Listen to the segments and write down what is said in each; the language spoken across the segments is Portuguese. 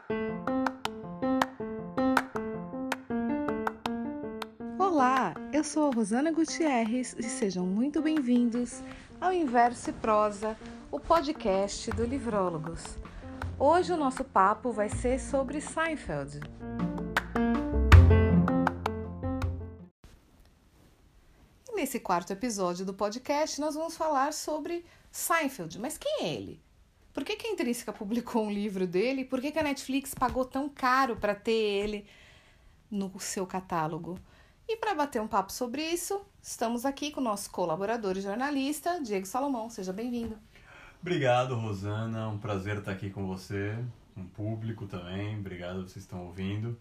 Olá, eu sou a Rosana Gutierrez e sejam muito bem-vindos ao Inverso e Prosa, o podcast do Livrólogos. Hoje o nosso papo vai ser sobre Seinfeld. E nesse quarto episódio do podcast nós vamos falar sobre Seinfeld. Mas quem é ele? Por que a Intrínseca publicou um livro dele? Por que a Netflix pagou tão caro para ter ele no seu catálogo? E para bater um papo sobre isso, estamos aqui com o nosso colaborador e jornalista, Diego Salomão. Seja bem-vindo. Obrigado, Rosana. É um prazer estar aqui com você, com o público também. Obrigado, vocês estão ouvindo.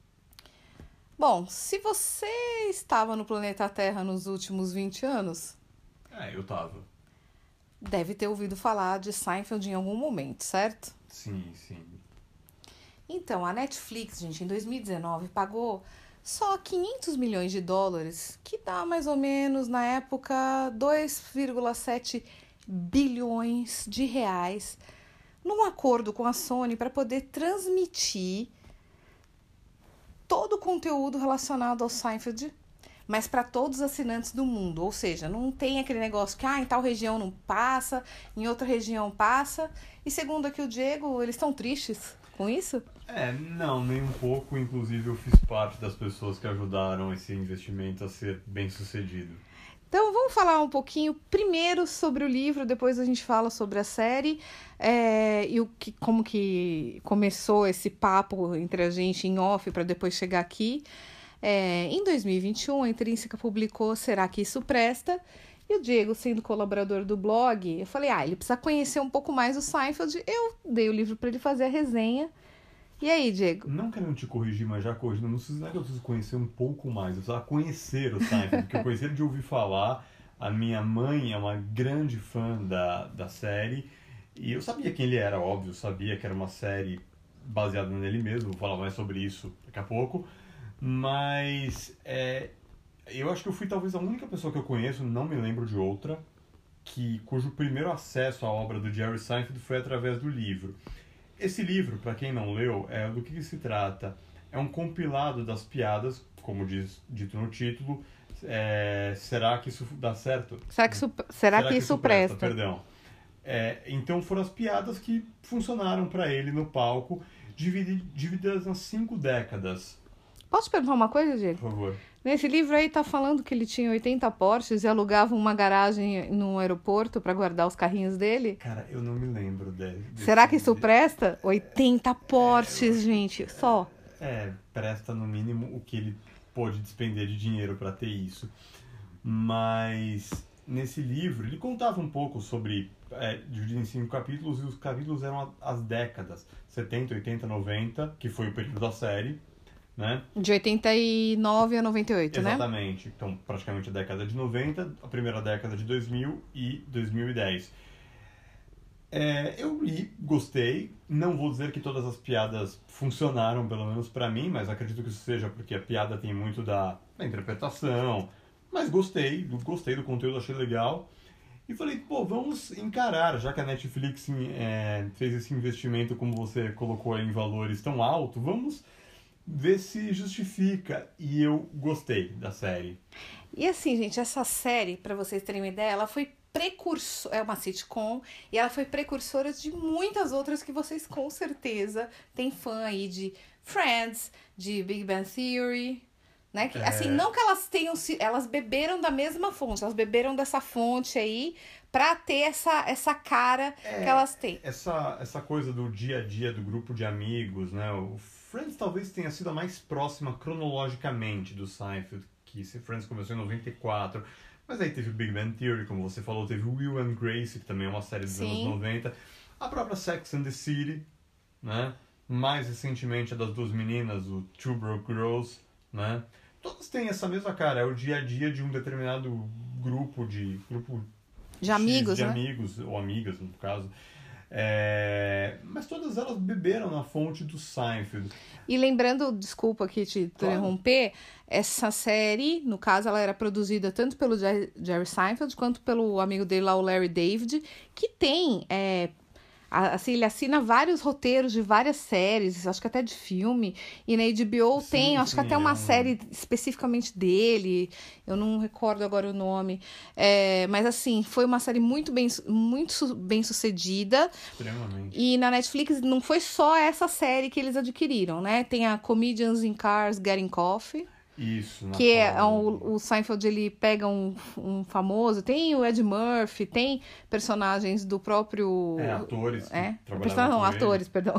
Bom, se você estava no planeta Terra nos últimos 20 anos... Eu tava. Deve ter ouvido falar de Seinfeld em algum momento, certo? Sim. Então, a Netflix, gente, em 2019, pagou só 500 milhões de dólares, que dá mais ou menos, na época, 2,7 bilhões de reais, num acordo com a Sony para poder transmitir todo o conteúdo relacionado ao Seinfeld, mas para todos os assinantes do mundo. Ou seja, não tem aquele negócio que em tal região não passa, em outra região passa. E segundo aqui o Diego, eles estão tristes com isso? Não, nem um pouco. Inclusive, eu fiz parte das pessoas que ajudaram esse investimento a ser bem sucedido. Então, vamos falar um pouquinho primeiro sobre o livro, depois a gente fala sobre a série e como que começou esse papo entre a gente em off para depois chegar aqui. Em 2021, a Intrínseca publicou Será que Isso Presta? E o Diego, sendo colaborador do blog, eu falei, ele precisa conhecer um pouco mais o Seinfeld. Eu dei o livro para ele fazer a resenha. E aí, Diego? Não querendo te corrigir, mas já corrigindo, não é que eu preciso conhecer um pouco mais, eu precisava conhecer o Seinfeld, porque eu conheci ele de ouvir falar. A minha mãe é uma grande fã da série, e eu sabia quem ele era, óbvio, sabia que era uma série baseada nele mesmo, vou falar mais sobre isso daqui a pouco, mas eu acho que eu fui talvez a única pessoa que eu conheço, não me lembro de outra, cujo primeiro acesso à obra do Jerry Seinfeld foi através do livro. Esse livro, para quem não leu, do que se trata? É um compilado das piadas, como dito no título. Será que isso dá certo? Será que isso presta? Perdão. Então foram as piadas que funcionaram para ele no palco, divididas nas 5 décadas. Posso perguntar uma coisa, Diego? Por favor. Nesse livro aí tá falando que ele tinha 80 Porsches e alugava uma garagem no aeroporto para guardar os carrinhos dele? Cara, eu não me lembro dele. Será que isso presta? 80 Porsches, gente, só. Presta no mínimo o que ele pôde despender de dinheiro para ter isso. Mas nesse livro ele contava um pouco sobre, dividido em 5 capítulos, e os capítulos eram as décadas, 70, 80, 90, que foi o período da série. Né? De 89 a 98, Exatamente. Né? Então, praticamente a década de 90, a primeira década de 2000 e 2010. Eu li, gostei. Não vou dizer que todas as piadas funcionaram, pelo menos pra mim, mas acredito que isso seja porque a piada tem muito da interpretação. Mas gostei do conteúdo, achei legal. E falei, vamos encarar, já que a Netflix fez esse investimento, como você colocou aí, em valores tão alto, vamos ver se justifica. E eu gostei da série. E assim, gente, essa série, pra vocês terem uma ideia, ela foi precursora, é uma sitcom, e ela foi precursora de muitas outras que vocês com certeza têm fã aí, de Friends, de Big Bang Theory, né? Assim, não que elas tenham, elas beberam da mesma fonte, elas beberam dessa fonte aí pra ter essa cara que elas têm. Essa coisa do dia a dia do grupo de amigos, né? O Friends talvez tenha sido a mais próxima cronologicamente do Seinfeld, que Friends começou em 94, mas aí teve o Big Bang Theory, como você falou, teve o Will and Grace, que também é uma série dos anos 90, a própria Sex and the City, né? Mais recentemente a das duas meninas, o Two Broke Girls, né? Todas têm essa mesma cara, é o dia a dia de um determinado grupo de amigos, de né? amigos, ou amigas no caso. Mas todas elas beberam na fonte do Seinfeld. E lembrando, desculpa aqui te interromper, essa série, no caso, ela era produzida tanto pelo Jerry Seinfeld quanto pelo amigo dele lá, o Larry David, que tem Assim, ele assina vários roteiros de várias séries, acho que até de filme. E na HBO tem, acho que até uma série especificamente dele. Eu não recordo agora o nome. Mas assim, foi uma série muito bem sucedida. Extremamente. E na Netflix não foi só essa série que eles adquiriram, né? Tem a Comedians in Cars Getting Coffee. Isso, Que o Seinfeld, ele pega um famoso, tem o Ed Murphy, tem personagens do próprio... atores. Atores, perdão.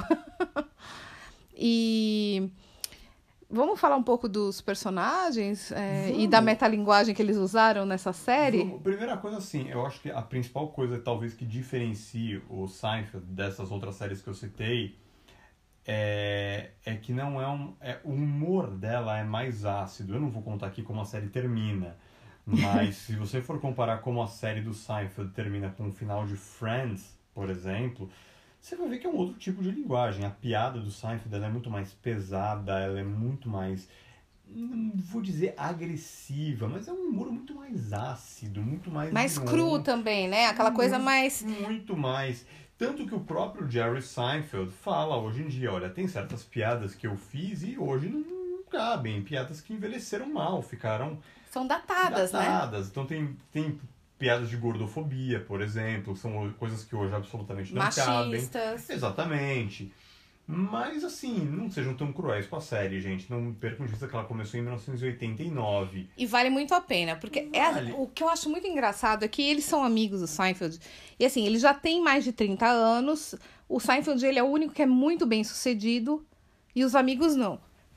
E vamos falar um pouco dos personagens e da metalinguagem que eles usaram nessa série? Primeira coisa, assim, eu acho que a principal coisa, talvez, que diferencie o Seinfeld dessas outras séries que eu citei é que não o humor dela é mais ácido. Eu não vou contar aqui como a série termina, mas se você for comparar como a série do Seinfeld termina com o final de Friends, por exemplo, você vai ver que é um outro tipo de linguagem. A piada do Seinfeld ela é muito mais pesada, ela é muito mais, não vou dizer agressiva, mas é um humor muito mais ácido, muito mais... Mais cru também, né? Aquela coisa mais... Muito mais... Tanto que o próprio Jerry Seinfeld fala hoje em dia, olha, tem certas piadas que eu fiz e hoje não cabem. Piadas que envelheceram mal, ficaram... São datadas, né? Então tem piadas de gordofobia, por exemplo, são coisas que hoje absolutamente não machistas. cabem. Exatamente. Mas, assim, não sejam tão cruéis com a série, gente. Não percam de vista que ela começou em 1989. E vale muito a pena, porque o que eu acho muito engraçado é que eles são amigos do Seinfeld. E, assim, ele já tem mais de 30 anos. O Seinfeld, ele é o único que é muito bem sucedido. E os amigos, não.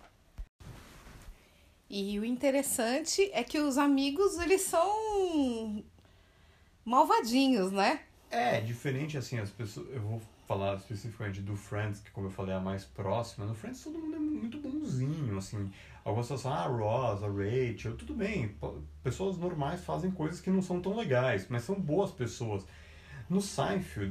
E o interessante é que os amigos, eles são malvadinhos, né? Diferente, assim, as pessoas... Eu vou falar especificamente do Friends, que, como eu falei, é a mais próxima. No Friends todo mundo é muito bonzinho, assim. Algumas pessoas falam, a Ross, a Rachel, tudo bem. Pessoas normais fazem coisas que não são tão legais, mas são boas pessoas. No Seinfeld,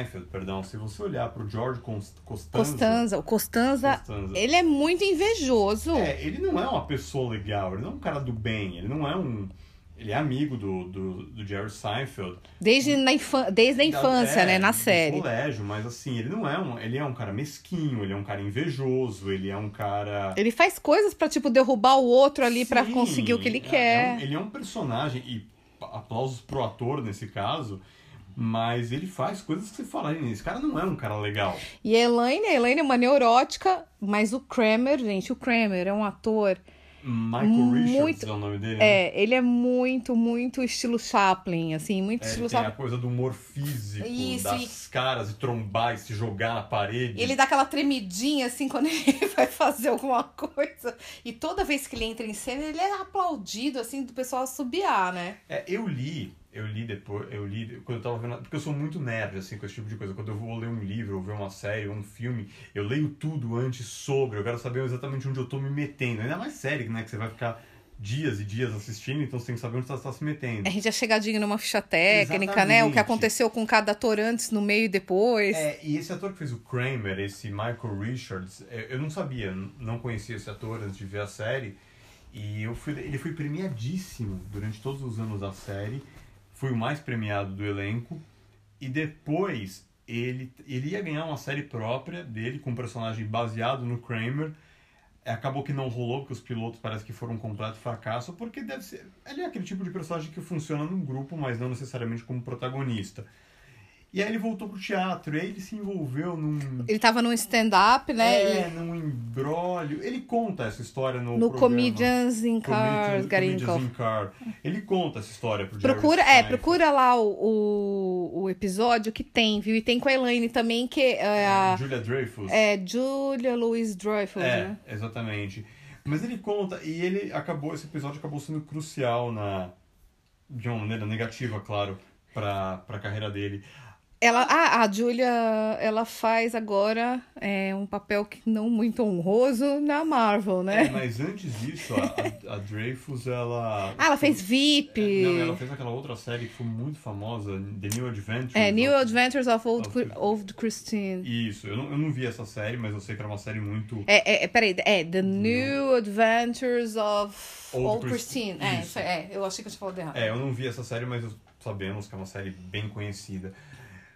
se você olhar pro George Costanza... O Costanza, ele é muito invejoso. Ele não é uma pessoa legal, ele não é um cara do bem, ele não é um... Ele é amigo do Jerry Seinfeld. Desde a infância, né? Na série. No colégio, mas assim, ele não é ele é um cara mesquinho, ele é um cara invejoso, ele é um cara... Ele faz coisas pra, tipo, derrubar o outro ali pra conseguir o que ele quer. Ele é um personagem, e aplausos pro ator nesse caso, mas ele faz coisas que você fala, esse cara não é um cara legal. E a Elaine é uma neurótica, mas o Kramer é um ator... Michael Richards é o nome dele, né? Ele é muito, muito estilo Chaplin, assim, muito estilo Chaplin. Tem a coisa do humor físico, das caras e trombar e se jogar na parede. E ele dá aquela tremidinha, assim, quando ele vai fazer alguma coisa. E toda vez que ele entra em cena, ele é aplaudido, assim, do pessoal assobiar, né? Eu li quando eu tava vendo, porque eu sou muito nerd, assim, com esse tipo de coisa. Quando eu vou ler um livro, ou ver uma série, ou um filme, eu leio tudo antes eu quero saber exatamente onde eu tô me metendo. Ainda mais série, né, que você vai ficar dias e dias assistindo, então você tem que saber onde você tá se metendo. A gente é chegadinho numa ficha técnica, exatamente, né, o que aconteceu com cada ator antes, no meio e depois. E esse ator que fez o Kramer, esse Michael Richards, eu não sabia, não conhecia esse ator antes de ver a série, e ele foi premiadíssimo durante todos os anos da série. Foi o mais premiado do elenco. E depois ele ia ganhar uma série própria dele, com um personagem baseado no Kramer. Acabou que não rolou, porque os pilotos parece que foram um completo fracasso, porque ele é aquele tipo de personagem que funciona num grupo, mas não necessariamente como protagonista. E aí ele voltou pro teatro, e aí ele se envolveu num... Ele tava num stand-up, né? Num embrólio. Ele conta essa história no programa. Comedians in Cars, Getting Coffee. Ele conta essa história pro Procura lá o episódio que tem, viu? E tem com a Elaine também, que é a... Julia Dreyfus. Julia Louis-Dreyfus, né? Exatamente. Mas ele conta, e esse episódio acabou sendo crucial de uma maneira negativa, claro, pra carreira dele. A Julia, ela faz agora um papel que não muito honroso na Marvel, né? Mas antes disso, a Dreyfus, ela... ela fez VIP. Ela fez aquela outra série que foi muito famosa, The New Adventures. New Adventures of Old Christine. Isso, eu não vi essa série, mas eu sei que era uma série muito... Peraí, The New Adventures of Old Christine. Eu achei que eu tinha falado errado. Eu não vi essa série, mas sabemos que é uma série bem conhecida.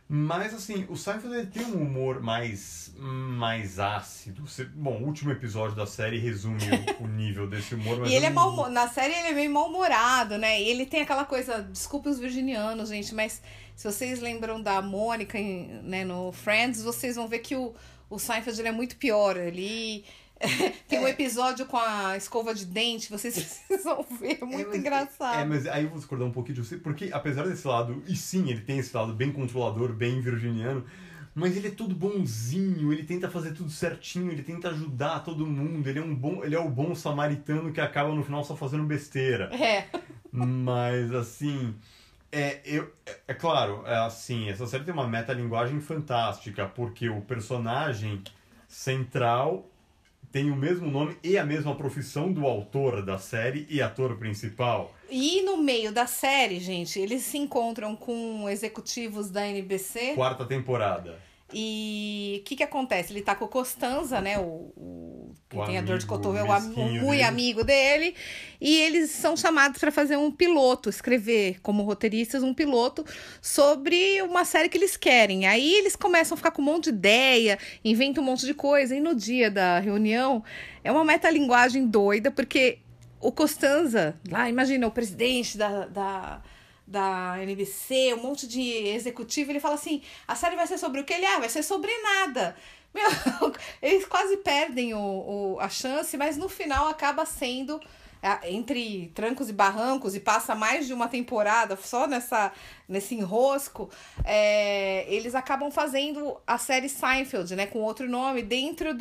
Mas, assim, o Seinfeld ele tem um humor mais ácido. Bom, o último episódio da série resume o nível desse humor. Mas e ele na série ele é meio mal-humorado, né? E ele tem aquela coisa, desculpe os virginianos, gente, mas se vocês lembram da Mônica, né, no Friends, vocês vão ver que o Seinfeld ele é muito pior. Ele tem um episódio com a escova de dente, vocês precisam ver, é muito engraçado. Mas aí eu vou discordar um pouquinho de você, porque apesar desse lado, e sim, ele tem esse lado bem controlador, bem virginiano, mas ele é todo bonzinho, ele tenta fazer tudo certinho, ele tenta ajudar todo mundo, ele é o bom samaritano que acaba no final só fazendo besteira. Mas assim, é claro, assim, essa série tem uma metalinguagem fantástica, porque o personagem central tem o mesmo nome e a mesma profissão do autor da série e ator principal. E no meio da série, gente, eles se encontram com executivos da NBC. 4ª temporada. E o que acontece? Ele tá com o Costanza, né? Que tem a dor de cotovelo, muito amigo dele. E eles são chamados para fazer um piloto, escrever como roteiristas um piloto sobre uma série que eles querem. Aí eles começam a ficar com um monte de ideia, inventam um monte de coisa. E no dia da reunião, é uma metalinguagem doida, porque o Costanza, lá, imagina, o presidente da NBC, um monte de executivo, ele fala assim, a série vai ser sobre o quê? Vai ser sobre nada. Meu, eles quase perdem a chance, mas no final acaba sendo, entre trancos e barrancos, e passa mais de uma temporada só nesse enrosco, eles acabam fazendo a série Seinfeld, né, com outro nome, dentro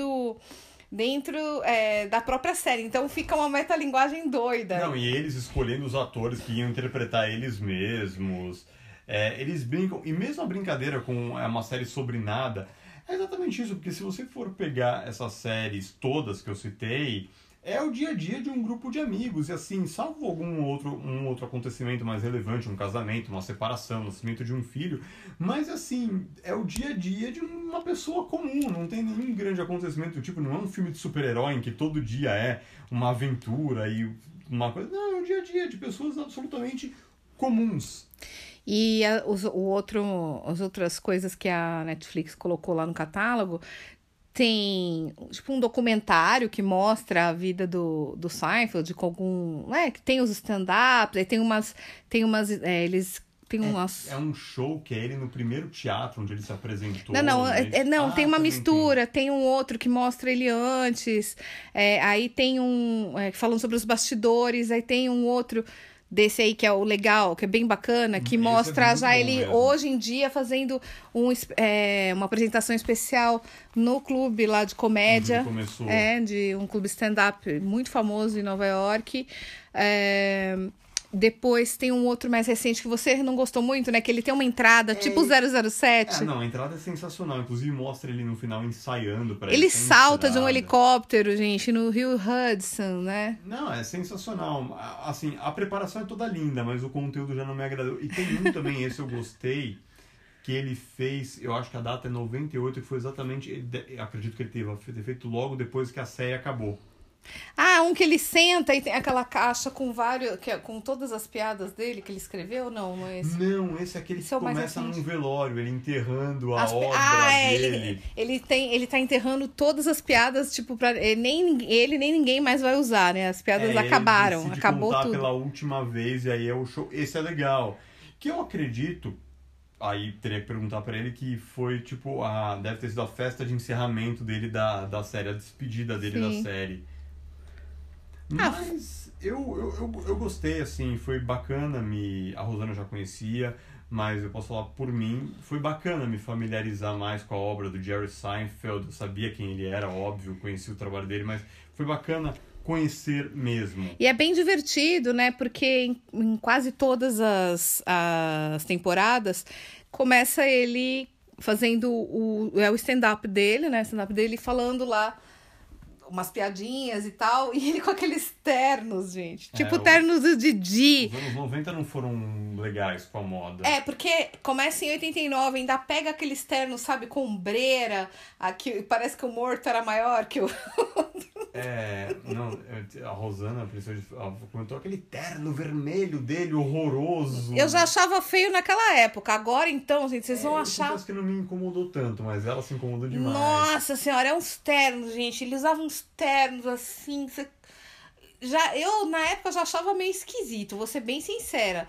da própria série. Então fica uma metalinguagem doida. Não, e eles escolhendo os atores que iam interpretar eles mesmos. Eles brincam. E mesmo a brincadeira com uma série sobre nada, é exatamente isso. Porque se você for pegar essas séries todas que eu citei, é o dia a dia de um grupo de amigos. E assim, salvo um outro acontecimento mais relevante, um casamento, uma separação, o nascimento de um filho. Mas assim, é o dia a dia de uma pessoa comum. Não tem nenhum grande acontecimento do tipo, não é um filme de super-herói em que todo dia é uma aventura e uma coisa. Não, é o dia a dia de pessoas absolutamente comuns. E as outras coisas que a Netflix colocou lá no catálogo, tem tipo um documentário que mostra a vida do Seinfeld com algum, que tem os stand-ups, aí tem umas eles tem umas... É um show que é ele no primeiro teatro onde ele se apresentou. Não, tem uma mistura, tem um outro que mostra ele antes, aí tem falando sobre os bastidores, aí tem um outro desse aí que é o legal, que é bem bacana, que mostra já ele mesmo. Hoje em dia fazendo uma apresentação especial no clube lá de comédia, de um clube stand-up muito famoso em Nova York. Depois tem um outro mais recente que você não gostou muito, né? Que ele tem uma entrada tipo 007. Não, a entrada é sensacional. Inclusive mostra ele no final ensaiando para ele salta de um helicóptero, gente, no Rio Hudson, né? Não, é sensacional. Assim, a preparação é toda linda, mas o conteúdo já não me agradou. E tem um também, esse eu gostei, que ele fez, eu acho que a data é 98, que foi exatamente, acredito que ele teve feito logo depois que a série acabou. Um que ele senta e tem aquela caixa com com todas as piadas dele que ele escreveu, não é esse? Não, esse é aquele que começa num velório, ele enterrando a obra dele. Ele tá enterrando todas as piadas, tipo, nem ninguém mais vai usar, né? As piadas acabaram, ele acabou contar tudo. Pela última vez, e aí é o show. Esse é legal. Que eu acredito, aí teria que perguntar pra ele, que foi, tipo, deve ter sido a festa de encerramento dele da série, a despedida dele da série. Mas eu gostei, assim, foi bacana, a Rosana já conhecia, mas eu posso falar por mim, foi bacana me familiarizar mais com a obra do Jerry Seinfeld, eu sabia quem ele era, óbvio, conheci o trabalho dele, mas foi bacana conhecer mesmo. E é bem divertido, né, porque em quase todas as temporadas, começa ele fazendo o stand-up dele, né, falando lá umas piadinhas e tal, e ele com aqueles ternos, gente. Tipo ternos do Didi. Os anos 90 não foram legais com a moda. Porque começa em 89, ainda pega aqueles ternos, sabe, com ombreira, aqui, parece que o morto era maior que o... A Rosana comentou aquele terno vermelho dele, horroroso. Eu já achava feio naquela época. Agora, então, gente, vocês vão achar... Eu que não me incomodou tanto, mas ela se incomodou demais. Nossa senhora, é uns ternos, gente. Eles usavam uns ternos assim... Eu, na época, já achava meio esquisito, vou ser bem sincera.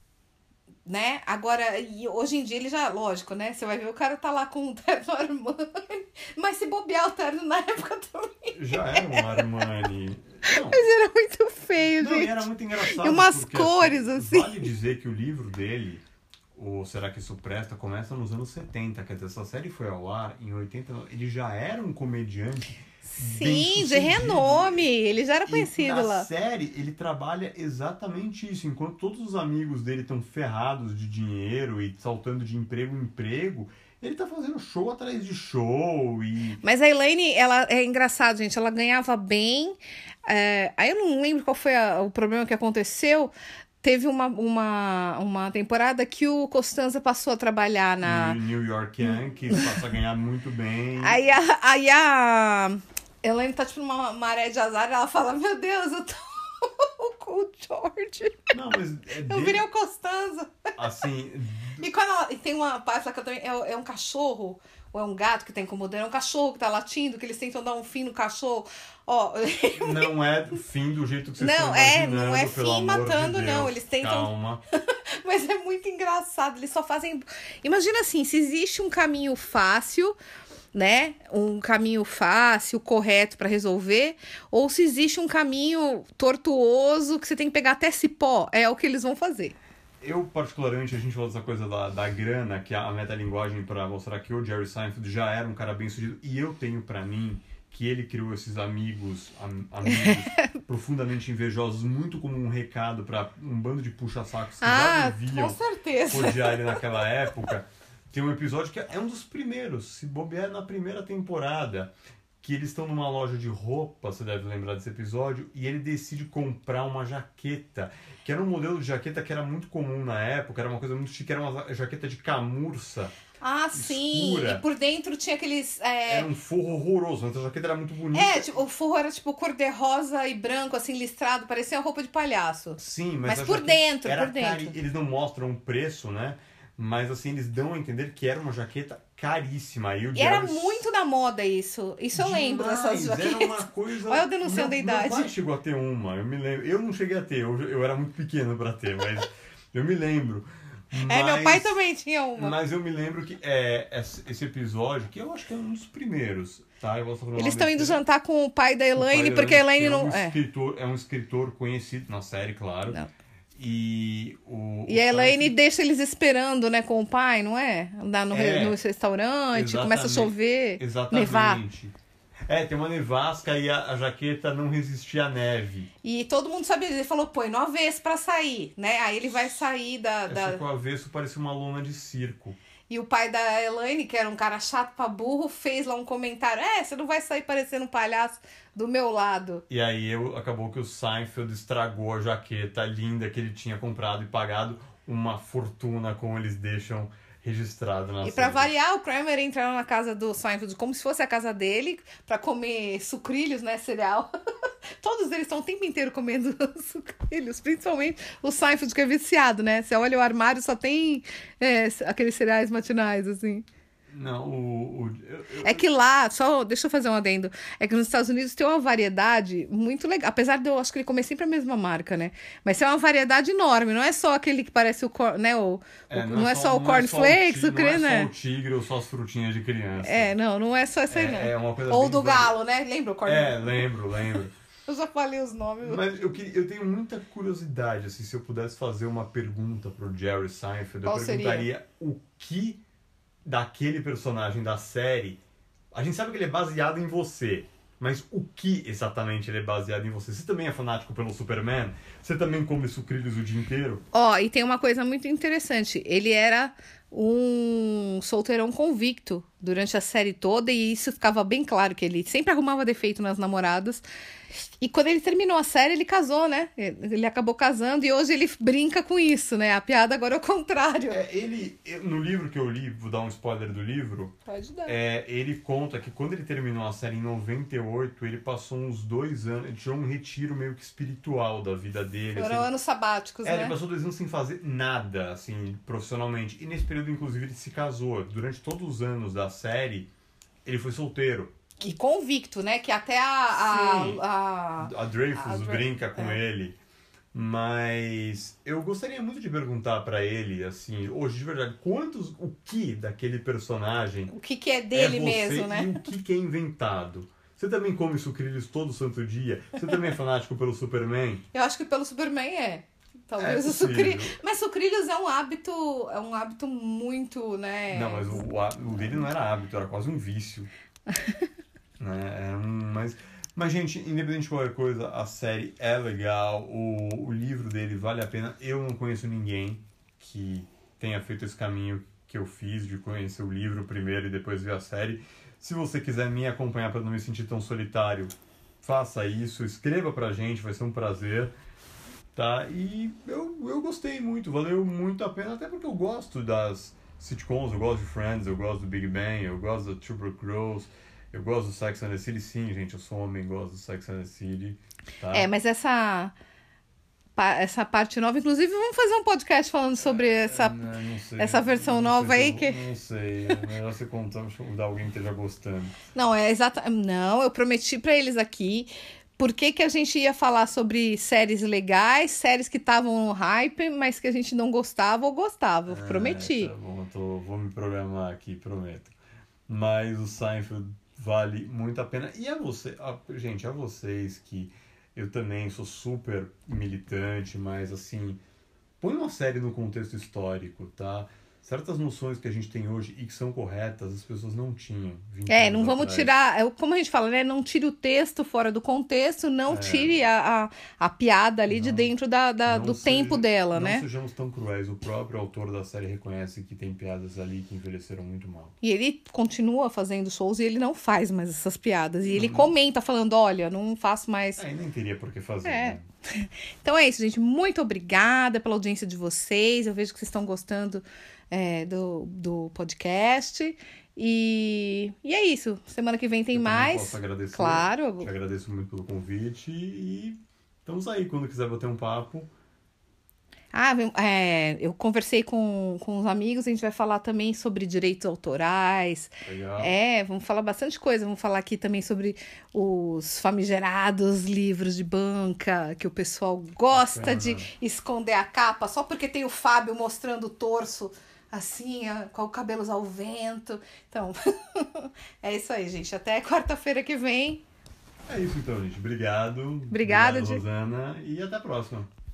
Né? Agora, hoje em dia ele já, lógico, né? Você vai ver, o cara tá lá com um terno Armani. Mas se bobear o terno na época também. Já era um Armani. Não, mas era muito feio, gente. E era muito engraçado. E umas porque, cores, assim. Vale dizer que o livro dele, o Será que Isso Presta, começa nos anos 70. Quer dizer, essa série foi ao ar em 80. Ele já era um comediante. Sim, de renome. Ele já era conhecido lá. Na série, ele trabalha exatamente isso. Enquanto todos os amigos dele estão ferrados de dinheiro e saltando de emprego em emprego, ele tá fazendo show atrás de show e... Mas a Elaine, ela é engraçado, gente. Ela ganhava bem. Aí eu não lembro qual foi o problema que aconteceu. Teve uma temporada que o Costanza passou a trabalhar na... New York Yankees, passa a ganhar muito bem. Aí a Elaine tá tipo numa maré de azar e ela fala, meu Deus, eu tô com o George. Não, mas eu virei o Costanza. Assim... E quando ela... tem uma parte lá que também é um cachorro, ou é um gato que tá incomodando, é um cachorro que tá latindo, que eles tentam dar um fim no cachorro. Ó, não é fim do jeito que vocês estão imaginando, não é fim matando, não. Eles tentam... Calma. Mas é muito engraçado, eles só fazem... Imagina assim, se existe um caminho fácil, né? Um caminho fácil, correto pra resolver, ou se existe um caminho tortuoso que você tem que pegar até cipó, é o que eles vão fazer. Eu, particularmente, a gente falou dessa coisa da grana, que é a metalinguagem para mostrar que o Jerry Seinfeld já era um cara bem sucedido, e eu tenho pra mim que ele criou esses amigos profundamente invejosos, muito como um recado para um bando de puxa-sacos que já deviam odiar ele naquela época. Tem um episódio que é um dos primeiros, se bobear na primeira temporada, que eles estão numa loja de roupa, você deve lembrar desse episódio, e ele decide comprar uma jaqueta, que era um modelo de jaqueta que era muito comum na época, era uma coisa muito chique, era uma jaqueta de camurça. Sim, escura. E por dentro tinha aqueles... Era um forro horroroso, mas a jaqueta era muito bonita. Tipo, o forro era tipo cor-de-rosa e branco, assim, listrado, parecia uma roupa de palhaço. Sim, mas por dentro, Eles não mostram o preço, né? Mas assim, eles dão a entender que era uma jaqueta caríssima. E era muito na moda isso. Isso eu lembro dessas jaquetas. Era uma coisa... Olha eu denunciando a idade. Meu pai chegou a ter uma, eu me lembro. Eu não cheguei a ter, eu era muito pequeno pra ter, mas eu me lembro. Meu pai também tinha uma. Mas eu me lembro que esse episódio, que eu acho que é um dos primeiros, tá? Eles estão indo jantar com o pai da Elaine, porque a Elaine não... É um escritor conhecido na série, claro. Não. E a Elaine deixa eles esperando, né, com o pai, não é? Andar no restaurante, começa a chover, nevar. Tem uma nevasca e a jaqueta não resistia à neve. E todo mundo sabia, ele falou, põe no avesso pra sair, né? Aí ele vai sair Só que o avesso parecia uma lona de circo. E o pai da Elaine, que era um cara chato pra burro, fez lá um comentário, você não vai sair parecendo um palhaço do meu lado. E aí acabou que o Seinfeld estragou a jaqueta linda que ele tinha comprado e pagado uma fortuna, como eles deixam registrado na série. E pra variar, o Kramer entra na casa do Seinfeld como se fosse a casa dele, pra comer sucrilhos, né, cereal. Todos eles estão o tempo inteiro comendo sucrilhos, principalmente o Seinfeld, que é viciado, né? Você olha o armário, só tem aqueles cereais matinais, assim. Não, É que lá, deixa eu fazer um adendo, é que nos Estados Unidos tem uma variedade muito legal, apesar de eu acho que ele comer sempre a mesma marca, né? Mas tem uma variedade enorme, não é só aquele que parece né, não é só o cornflakes, não é né? só o tigre ou só as frutinhas de criança. Não é só isso aí, não. É uma coisa ou do galo, né? Lembra o cornflakes? Lembro. Eu já falei os nomes. Mas eu tenho muita curiosidade, assim, se eu pudesse fazer uma pergunta pro Jerry Seinfeld, eu perguntaria o que daquele personagem da série... A gente sabe que ele é baseado em você, mas o que exatamente ele é baseado em você? Você também é fanático pelo Superman? Você também come sucrilhos o dia inteiro? E tem uma coisa muito interessante. Ele era um solteirão convicto. durante a série toda, e isso ficava bem claro, que ele sempre arrumava defeito nas namoradas. E quando ele terminou a série, ele casou, né? Ele acabou casando e hoje ele brinca com isso, né? A piada agora é o contrário. No livro que eu li, vou dar um spoiler do livro. Pode dar. Ele conta que quando ele terminou a série em 98, ele passou uns 2 anos, ele tirou um retiro meio que espiritual da vida dele. Foram anos sabáticos, né? Ele passou 2 anos sem fazer nada, assim, profissionalmente. E nesse período, inclusive, ele se casou. Durante todos os anos da série, ele foi solteiro. E convicto, né? Que até a Dreyfus brinca com ele. Mas eu gostaria muito de perguntar pra ele, assim, hoje de verdade, o que daquele personagem... O que é dele mesmo, né? E o que é inventado? Você também come sucrilhos todo santo dia? Você também é fanático pelo Superman? Eu acho que pelo Superman é. Talvez o sucrilhos. Mas sucrilhos é um hábito muito, né? Não, mas o dele não era hábito, era quase um vício. Mas, gente, independente de qualquer coisa, a série é legal, o livro dele vale a pena. Eu não conheço ninguém que tenha feito esse caminho que eu fiz, de conhecer o livro primeiro e depois ver a série. Se você quiser me acompanhar para não me sentir tão solitário, faça isso, escreva pra gente, vai ser um prazer. Tá? E eu gostei muito, valeu muito a pena, até porque eu gosto das sitcoms, eu gosto de Friends, eu gosto do Big Bang, eu gosto da Tuberculosis. Eu gosto do Sex and the City, sim, gente. Eu sou homem, gosto do Sex and the City. Tá? Mas essa parte nova... Inclusive, vamos fazer um podcast falando sobre essa versão nova aí. Não sei. É melhor você contar de alguém que esteja gostando. Não, Não, eu prometi pra eles aqui... Por que a gente ia falar sobre séries legais, séries que estavam no hype, mas que a gente não gostava ou gostava. Eu prometi. Tá bom, vou me programar aqui, prometo. Mas o Seinfeld vale muito a pena. E a vocês que eu também sou super militante, mas assim, põe uma série no contexto histórico, tá? Certas noções que a gente tem hoje e que são corretas, as pessoas não tinham. Não vamos tirar, como a gente fala, né? Não tire o texto fora do contexto, não tire a piada ali de dentro do tempo dela, né? Não sejamos tão cruéis. O próprio autor da série reconhece que tem piadas ali que envelheceram muito mal. E ele continua fazendo shows e ele não faz mais essas piadas. E ele comenta falando, olha, não faço mais... Nem teria por que fazer, né? Então é isso, gente. Muito obrigada pela audiência de vocês. Eu vejo que vocês estão gostando do podcast. E é isso. Semana que vem tem mais. Posso agradecer. Claro. Te agradeço muito pelo convite. E estamos aí. Quando quiser bater um papo. Eu conversei com os amigos, a gente vai falar também sobre direitos autorais. Legal. Vamos falar bastante coisa. Vamos falar aqui também sobre os famigerados livros de banca, que o pessoal gosta de esconder a capa, só porque tem o Fábio mostrando o torso, assim, com os cabelos ao vento. Então, é isso aí, gente. Até quarta-feira que vem. É isso então, gente. Obrigado. Obrigado, Rosana. E até a próxima.